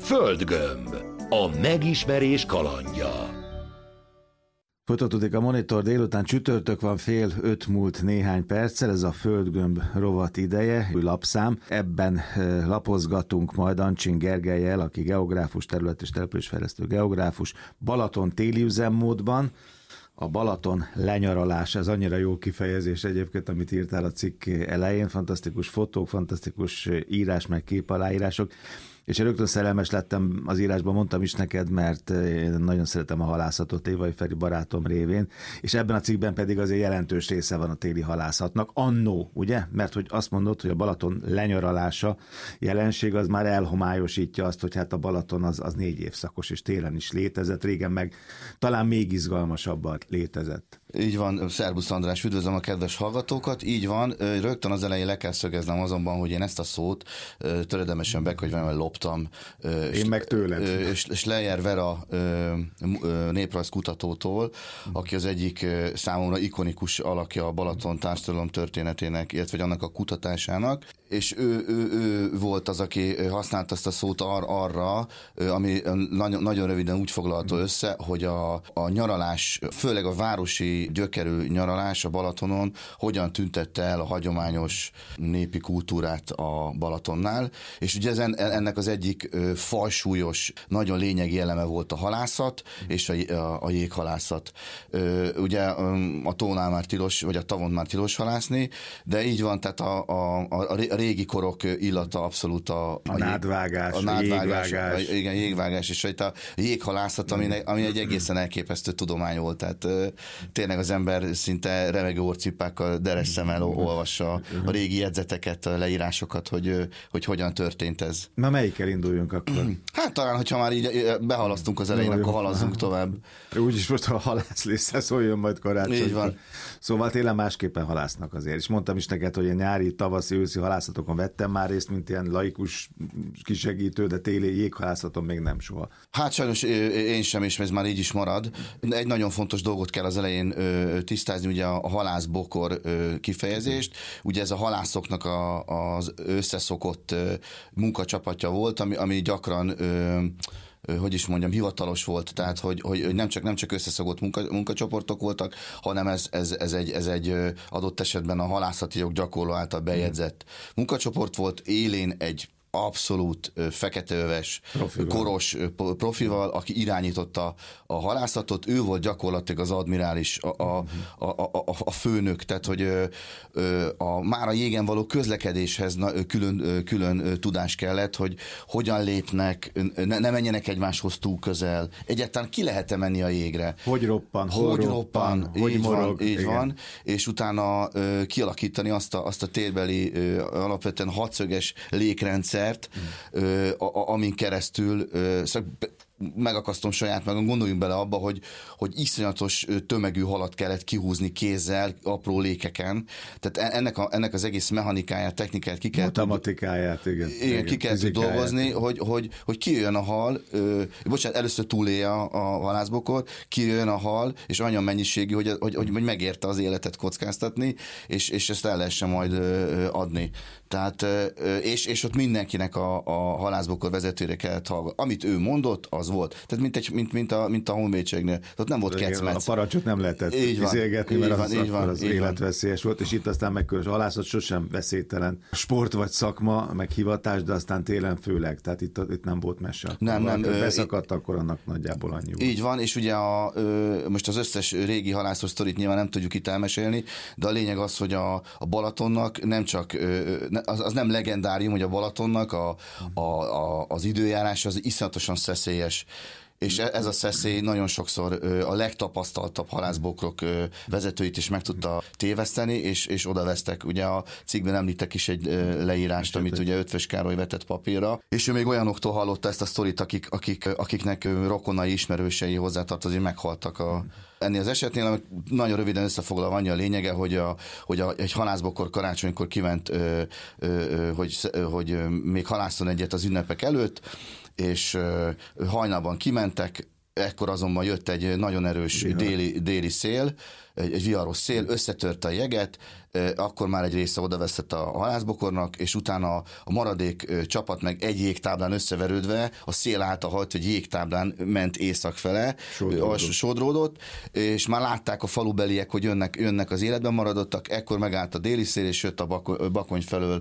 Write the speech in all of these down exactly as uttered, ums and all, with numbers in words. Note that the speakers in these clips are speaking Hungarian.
Földgömb. A megismerés kalandja. Folytatódik a Monitor délután, csütörtök van, fél öt múlt néhány perccel, ez a Földgömb rovat ideje, új lapszám. Ebben lapozgatunk majd Ancsin Gergellyel, aki geográfus, terület- és településfejlesztő geográfus, Balaton téli üzemmódban. A Balaton lenyaralás, ez annyira jó kifejezés egyébként, amit írtál a cikk elején, fantasztikus fotók, fantasztikus írás, meg képaláírások. És én rögtön szerelmes lettem az írásban, mondtam is neked, mert én nagyon szeretem a halászatot Évai Feri barátom révén, és ebben a cikkben pedig azért jelentős része van a téli halászatnak. Annó, ugye? Mert hogy azt mondod, hogy a Balaton lenyaralása jelenség az már elhomályosítja azt, hogy hát a Balaton az, az négy évszakos, és télen is létezett, régen meg talán még izgalmasabban létezett. Így van, szervusz András, üdvözlöm a kedves hallgatókat, így van, rögtön az elején le kell szögeznem azonban, hogy én ezt a szót töredemesen bekönyvelem, loptam. Én és, meg tőled. És, és Lejer Vera néprajzkutatótól, aki az egyik számomra ikonikus alakja a Balaton társadalom történetének, illetve annak a kutatásának, és ő, ő, ő volt az, aki használta ezt a szót ar, arra, ami nagyon, nagyon röviden úgy foglalta össze, hogy a, a nyaralás, főleg a városi gyökerű nyaralás a Balatonon hogyan tüntette el a hagyományos népi kultúrát a Balatonnál, és ugye ezen, ennek az egyik fajsúlyos, nagyon lényegi eleme volt a halászat és a, a, a jéghalászat. Ugye a tónál már tilos, vagy a tavon már tilos halászni, de így van, tehát a, a, a régi korok illata abszolút a, a, a nádvágás, a, nádvágás, jégvágás. A, igen, jégvágás, és a jéghalászat, ami, ami egy egészen elképesztő tudomány volt, tehát tényleg az ember szinte remegő orcipákkal, deres szemmel olvassa a régi jegyzeteket, a leírásokat, hogy, hogy hogyan történt ez. Na melyikkel induljunk akkor? Hát talán, hogyha már így behalasztunk az elején, no, akkor halazzunk tovább. Úgyis most a halászlésszel szóljon majd karácsonykor. Így van. Szóval télen másképpen halásznak azért. És mondtam is neked, hogy a nyári, tavaszi, őszi halászatokon vettem már részt, mint ilyen laikus kisegítő, de téli jéghálászaton még nem soha. Hát sajnos én sem, és ez már így is marad. Egy nagyon fontos dolgot kell az elején tisztázni, ugye a halászbokor kifejezést. Ugye ez a halászoknak a, az összeszokott munkacsapatja volt, ami, ami gyakran hogy is mondjam, hivatalos volt, tehát hogy, hogy nem csak, nem csak összeszokott munka, munkacsoportok voltak, hanem ez, ez, ez, egy, ez egy adott esetben a halászati jog gyakorló által bejegyzett munkacsoport volt, élén egy abszolút feketeöves, koros profival, aki irányította a halászatot, ő volt gyakorlatilag az admirális, a, a, a, a, a főnök, tehát hogy a, már a jégen való közlekedéshez külön, külön tudás kellett, hogy hogyan lépnek, ne, ne menjenek egymáshoz túl közel. Egyáltalán ki lehet-e menni a jégre? Hogy roppan, hol hogy roppan, roppan hogy így morog. Van, így van, és utána kialakítani azt a, azt a térbeli alapvetően hatszöges légrendszer, Mm. amin keresztül megakasztom saját magam, gondoljunk bele abba, hogy, hogy iszonyatos tömegű halat kellett kihúzni kézzel, apró lékeken. Tehát ennek, a, ennek az egész mechanikáját, technikáját ki kell matematikáját, igen. Igen, igen ki kell dolgozni, hogy, hogy, hogy kijöjjön a hal, ö, bocsánat, először túlélje a, a halászbokor, kijöjjön a hal, és annyi mennyiségű, hogy, hogy, hogy, hogy megérte az életet kockáztatni, és, és ezt el lehessen majd ö, adni. Tehát, ö, és, és ott mindenkinek a, a halászbokor vezetőre kellett hallgatni. Amit ő mondott, az volt. Tehát mint, egy, mint, mint a, mint a honvédségnél. Ott nem volt kecmec. A parancsot nem lehetett izélgetni, mert van, az, így van, az így életveszélyes van. Volt, és itt aztán megkülönös. A halászat sosem veszélytelen sport vagy szakma, meg hivatás, de aztán télen főleg. Tehát itt, itt nem volt mese. Nem, nem. Beszakadt, akkor annak nagyjából annyi volt. Így van, és ugye a, most az összes régi halászos sztorit nyilván nem tudjuk itt elmesélni, de a lényeg az, hogy a, a Balatonnak nem csak, az, az nem legendárium, hogy a Balatonnak a, a, a, az időjárás az iszonyatosan szeszélyes. És ez a szeszély nagyon sokszor a legtapasztaltabb halászbokrok vezetőit is meg tudta téveszteni, és, és oda vesztek. Ugye a cikkben említek is egy leírást, amit ugye Ötvös Károly vetett papírra, és ő még olyanoktól hallotta ezt a sztorit, akik, akik, akiknek rokonai, ismerősei hozzátartozik, meghaltak a ennél az esetnél. Nagyon röviden összefoglalva annyi a lényege, hogy, a, hogy a, egy halászbokor karácsonykor kiment, ö, ö, hogy, hogy még halászon egyet az ünnepek előtt, és hajnalban kimentek, ekkor azonban jött egy nagyon erős déli, déli szél, egy, egy viharos szél, összetörte a jeget, akkor már egy része odaveszett a halászbokornak, és utána a maradék csapat meg egy jégtáblán összeverődve, a szél által hajt, egy jégtáblán ment észak fele, sodródott. sodródott, és már látták a falubeliek, hogy jönnek, jönnek az életben maradottak, ekkor megállt a déli szél, és jött a Bakony felől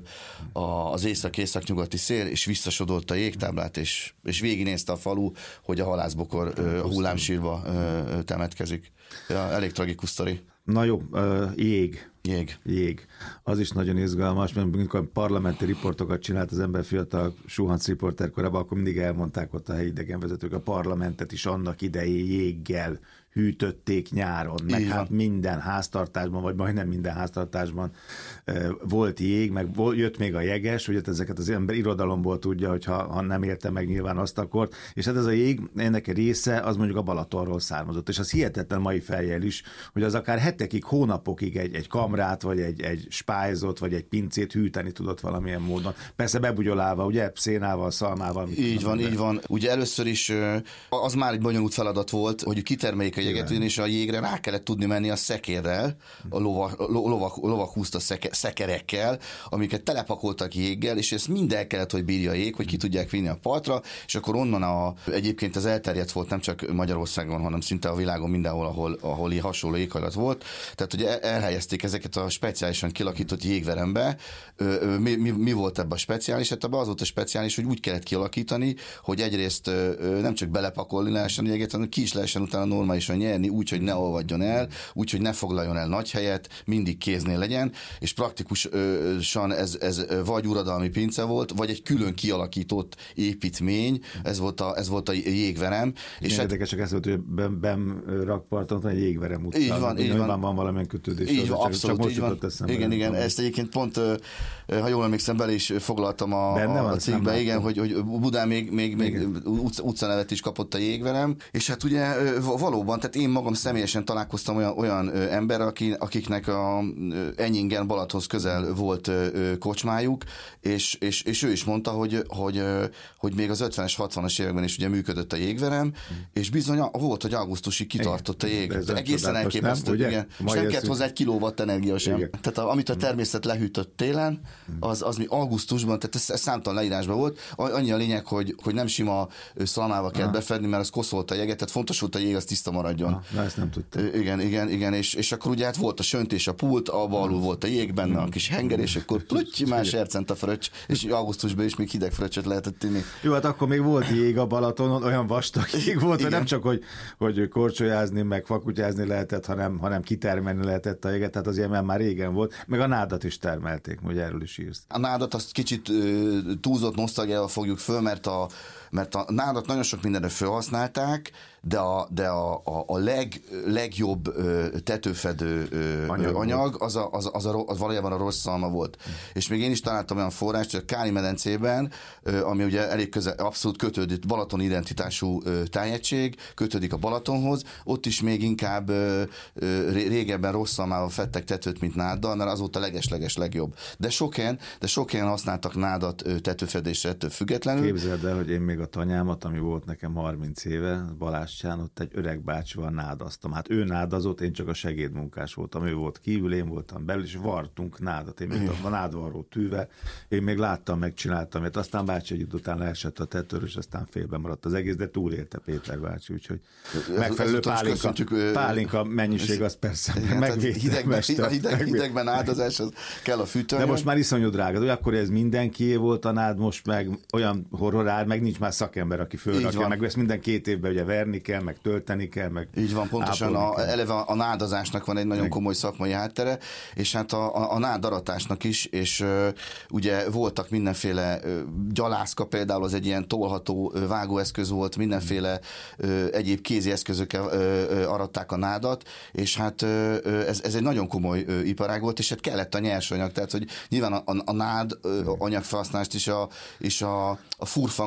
az észak-észak-nyugati szél, és visszasodott a jégtáblát, és, és végignézte a falu, hogy a halászbokor a hullámsírba temetkezik. Ja, elég tragikus sztori. Na jó, uh, jég. Jég. Jég. Az is nagyon izgalmas, mert amikor parlamenti riportokat csinált az ember fiatal suhanc riporter korában, akkor mindig elmondták ott a helyi idegenvezetők, a parlamentet is annak idején jéggel hűtötték nyáron, meg így hát van. Minden háztartásban, vagy majdnem minden háztartásban e, volt jég, meg jött még a jeges, ugye ezeket az ember irodalomból tudja, hogy ha, ha nem érte meg nyilván azt akkor, és hát ez a jég, ennek a része, az mondjuk a Balatonról származott, és az hihetetlen mai fejjel is, hogy az akár hetekig, hónapokig egy, egy kamrát, vagy egy, egy spájzot, vagy egy pincét hűteni tudott valamilyen módon. Persze bebugyolálva, ugye, szénával, szalmával. Így van, így van. Ugye először is az már egy bonyolult feladat volt, hogy kitermeljék a jeget, és a jégre rá kellett tudni menni a szekérrel, a lovak, lovak, lovak húzta szeke, szekerekkel, amiket telepakoltak jéggel, és ezt mind el kellett, hogy bírja a jég, hogy ki tudják vinni a partra, és akkor onnan a, egyébként az elterjedt volt nem csak Magyarországon, hanem szinte a világon mindenhol, ahol, ahol így hasonló éghajlat volt. Tehát, hogy elhelyezték ezeket a speciálisan kilakított jégverembe. Mi, mi, mi volt ebben a speciális? Hát ebben az volt a speciális, hogy úgy kellett kialakítani, hogy egyrészt nem csak belepakolni lehessen a jéget, hanem ki is lehessen utána normálisan nyerni, úgy, hogy ne olvadjon el, úgy, hogy ne foglaljon el nagy helyet, mindig kéznél legyen, és praktikusan ez, ez vagy uradalmi pince volt, vagy egy külön kialakított építmény, ez volt a, ez volt a jégverem. És hát, érdekesek ez volt, hogy ben, ben rakparton van egy jégverem utca. Így van, így van. van valamilyen kötődés. Így van, csak, abszolút, csak így van. Igen, igen, ezt egyébként pont, ha jól emlékszem, bele is foglaltam a, a, a cikkbe, igen, hogy, hogy Budán még, még, még utcanevet is kapott a jégverem, és hát ugye valóban, tehát én magam személyesen találkoztam olyan, olyan ö, ember, aki, akiknek a Enyingen Balatonhoz közel volt ö, kocsmájuk, és, és, és ő is mondta, hogy, hogy, ö, hogy még az ötvenes, hatvanas években is ugye működött a jégverem, mm. és bizony volt, hogy augusztusig kitartott a jég. Egészen elképesztő, igen. És nem kellett hozzá egy kilowatt energia sem. Igen. Tehát a, amit a természet lehűtött télen, az, az mi augusztusban, tehát ez, ez számtalan leírásban volt. Annyi a lényeg, hogy, hogy nem sima szalmával kellett befedni, mert az koszolt a jeget, tehát fontos volt, a jég az tiszta maradjon. Ah, na, ezt nem tudtam. Igen, igen, igen, és, és akkor ugye hát volt a söntés, a pult, abba alul volt a jég benne, a kis henger, és akkor plutty, már sercent a fröccs, és augusztusban is még hideg fröccsöt lehetett inni. Jó, hát akkor még volt jég a Balatonon, olyan vastag jég volt, hogy nem csak, hogy, hogy korcsolyázni, meg fakutyázni lehetett, hanem, hanem kitermelni lehetett a jéget, tehát az ilyen már régen volt, meg a nádat is termelték, hogy erről is írsz. A nádat azt kicsit uh, túlzott nosztalgiával fogjuk föl, mert a, mert a nádat nagyon sok mindenre felhasználták, de a, de a, a, a leg, legjobb ö, tetőfedő ö, anyag, anyag az, a, az, az, a, az valójában a rossz szalma volt. Mm. És még én is találtam olyan forrást, hogy a Káli-medencében, ö, ami ugye elég közel, abszolút kötődik, Balaton identitású ö, tájegység, kötődik a Balatonhoz, ott is még inkább ö, ö, régebben rossz szalmával fedtek tetőt, mint náddal, mert az volt a leges-leges legjobb. De sok helyen, de sok helyen használtak nádat ö, tetőfedésre ettől függetlenül. Képzeld el, hogy én még a tanyámat, ami volt nekem harminc éve, Balázs ott egy öreg bácsival nádaztam. Hát ő nádazott, én csak a segédmunkás voltam. Ő volt kívül, én voltam belül, és vartunk nádat. Én még a nádvarró tűve, én még láttam, megcsináltam, mert aztán bácsi egy idő után leesett a tetőről, és aztán félbe maradt az egész, de túlélte Péter bácsi, úgyhogy megfelelő pálinka, pálinka mennyiség az persze megvédte. Hidegben, hideg, hidegben nádazás, az kell a fűtőanyag. De most már iszonyú drága. De akkor ez mindenkié volt a nád, most meg olyan horrorár, meg nincs már szakember, aki fölrakja, meg ezt minden két évben ugye verni kell, meg tölteni kell, meg így van, pontosan a, eleve a nádazásnak van egy nagyon meg. komoly szakmai háttere, és hát a, a, a nádaratásnak is, és uh, ugye voltak mindenféle uh, gyalászka például, az egy ilyen tolható uh, vágóeszköz volt, mindenféle uh, egyéb kézi eszközökkel uh, uh, aratták a nádat, és hát uh, ez, ez egy nagyon komoly uh, iparág volt, és hát kellett a nyersanyag, tehát hogy nyilván a, a, a nád uh, anyagfelhasználást is a, és a, a furfangos kény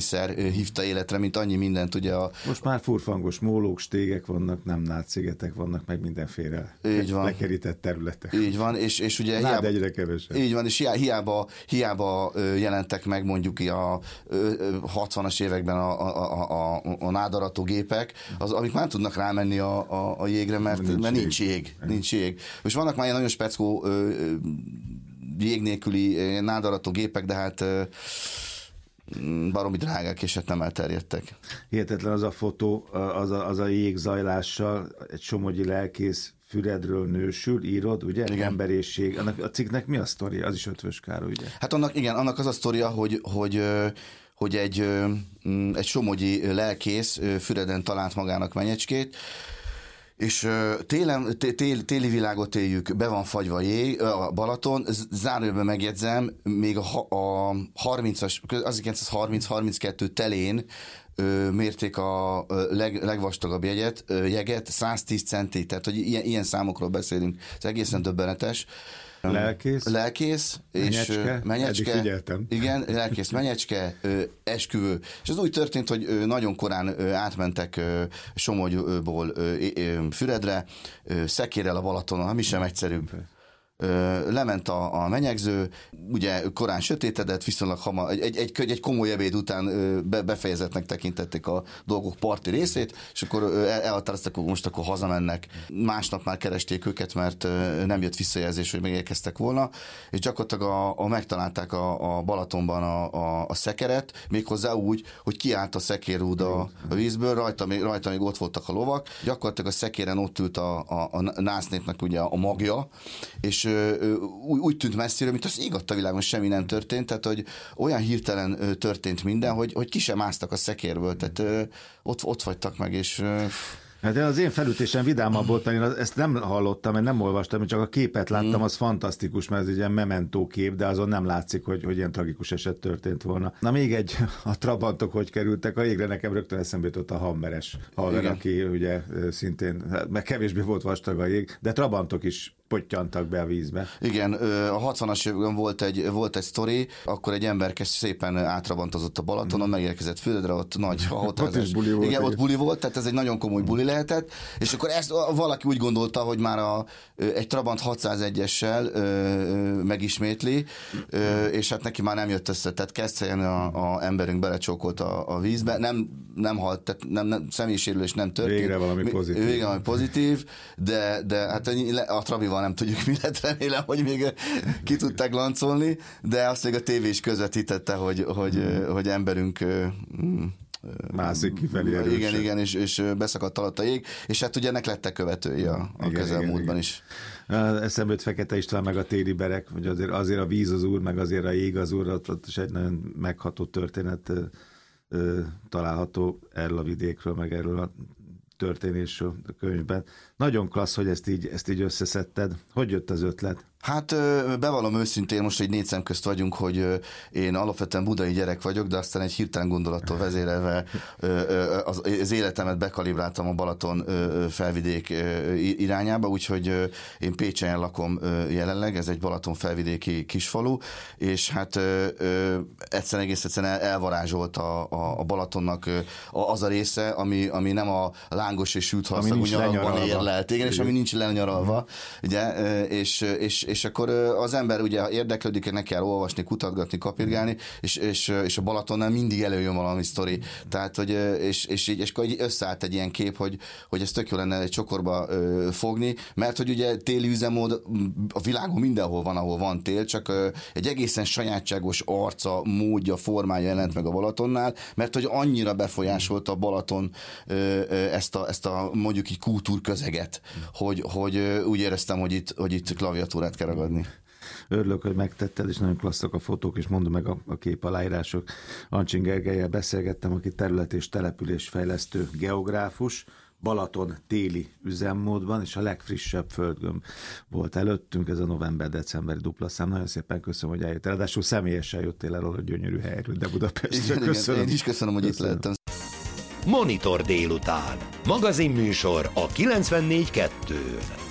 kétszer hívta életre, mint annyi mindent ugye a... Most már furfangos mólók, stégek vannak, nem nátszigetek vannak, meg mindenféle így van. lekerített területek. Így van, és, és ugye... Nád hiába, egyre kevesebb. Így van, és hiába, hiába jelentek meg mondjuk a hatvanas években a, a, a, a, a nádarató gépek, az, amik már nem tudnak rámenni a, a, a jégre, mert nincs, mert nincs jég. jég. Nincs jég. Most vannak már ilyen nagyon speckó jég nélküli nádarató gépek, de hát baromi drágák, és hát nem elterjedtek. Hihetetlen az a fotó, az a, az a jégzajlással, egy somogyi lelkész Füredről nősül, írod, ugye? Igen. Emberészség. Annak, a cikknek mi a sztori? Az is Ötvös Károly, ugye? Hát annak, igen, annak az a sztoria, hogy, hogy, hogy egy, egy somogyi lelkész Füreden talált magának menyecskét, és télen, tél, téli világot éljük, be van fagyva jég, a Balaton, zárójelben megjegyzem, még a, a harmincas, ezerkilencszázharminc harminckettő telén ö, mérték a leg, legvastagabb jegyet, ö, jeget, száztíz centi, tehát hogy ilyen, ilyen számokról beszélünk, ez egészen döbbenetes. Lelkész. Lelkész, és menyecske, menyecske, igen, lelkész, menyecske, esküvő. És ez úgy történt, hogy nagyon korán átmentek Somogyból Füredre, szekérrel a Balatonon, ami sem egyszerűbb. Lement a, a menyegző, ugye korán sötétedett, viszonylag hamar, egy, egy, egy, egy komoly ebéd után be, befejezetnek tekintették a dolgok parti részét, és akkor elhatároztak, hogy most akkor hazamennek. Másnap már keresték őket, mert nem jött visszajelzés, hogy megérkeztek volna, és gyakorlatilag a, a megtalálták a, a Balatonban a, a, a szekeret, méghozzá úgy, hogy kiállt a szekérrúd a, a vízből, rajta még, rajta még ott voltak a lovak, gyakorlatilag a szekéren ott ült a, a, a násznépnek ugye a magja, és úgy, úgy tűnt messziről, mint az ég a világon semmi nem történt, tehát hogy olyan hirtelen történt minden, hogy, hogy ki sem másztak a szekérből, tehát ott, ott fagytak meg, és... Hát az én felütésem vidámabb volt, mert én ezt nem hallottam, mert nem olvastam, csak a képet láttam, az fantasztikus, mert ez egy ilyen mementó kép, de azon nem látszik, hogy, hogy ilyen tragikus eset történt volna. Na még egy, a trabantok hogy kerültek a jégre, nekem rögtön eszembe jutott a Hammeres haver, aki ugye szintén, meg kevésbé volt vastag a jég, de trabantok is pottyantak be a vízbe. Igen, a hatvanas években volt egy, volt egy sztori, akkor egy ember szépen átrabantozott a Balatonon, mm. megérkezett Füredre, ott nagy ott is buli volt. Igen, ott buli volt, tehát ez egy nagyon komoly buli lehetett, és akkor ezt valaki úgy gondolta, hogy már a, egy Trabant hatszázegyessel megismétli, ö, és hát neki már nem jött össze, tehát Keszthelyen a, a emberünk belecsókolt a, a vízbe, nem, nem halt, tehát nem, nem, személyisérülés nem történt. Végre valami pozitív. Végre valami pozitív, de, de hát a Trabival nem tudjuk, mi lett, remélem, hogy még ki tudták lancolni, de azt még a tévé is közvetítette, hogy, hogy, mm. hogy emberünk mászik kifelé erősen. Igen, igen, és, és beszakadt alatt a jég, és hát ugye ennek lettek követői a, a közelmúltban is. Eszembe jut Fekete István meg a téli berek, hogy azért, azért a víz az úr, meg azért a jég az úr, ott, ott is egy nagyon megható történet ö, található erről a vidékről, meg erről a történésről a könyvben. Nagyon klassz, hogy ezt így, ezt így összeszedted. Hogy jött az ötlet? Hát bevallom őszintén, most egy négy szem közt vagyunk, hogy én alapvetően budai gyerek vagyok, de aztán egy hirtelen gondolattól vezérelve az, az életemet bekalibráltam a Balaton felvidék irányába, úgyhogy én Pécsen lakom jelenleg, ez egy Balaton felvidéki kisfalu, és hát egyszerűen egész egyszerűen elvarázsolt a, a Balatonnak az a része, ami, ami nem a lángos és sülthalszagú nyarakban érlelt, igen, és ami nincs lenyaralva, ugye, és, és és akkor az ember ugye érdeklődik, neki kell olvasni, kutatgatni, kapirgálni, és, és, és a Balatonnál mindig előjön valami sztori. Tehát, hogy, és, és, így, és akkor így összeállt egy ilyen kép, hogy, hogy ez tök jó lenne egy csokorba ö, fogni, mert hogy ugye téli üzemmód a világon mindenhol van, ahol van tél, csak ö, egy egészen sajátságos arca, módja, formája jelent meg a Balatonnál, mert hogy annyira befolyásolta a Balaton ö, ö, ezt, a, ezt a mondjuk így kultúrközeget, hogy, hogy ö, úgy éreztem, hogy itt, hogy itt klaviatúrát kell ragadni. Örülök, hogy megtetted, és nagyon klasszak a fotók, és mondom meg a, a kép aláírások. Ancsin Gergellyel beszélgettem, aki terület- és településfejlesztő geográfus, Balaton téli üzemmódban, és a legfrissebb földgömb volt előttünk, ez a november-decemberi dupla szám. Nagyon szépen köszönöm, hogy eljöttél. Ráadásul személyesen jöttél el, hogy gyönyörű helyről, de Budapestre. Köszönöm. Én is köszönöm, hogy köszönöm. itt lehettem. Monitor délután. Magazinműsor a kilencvennégy kettő.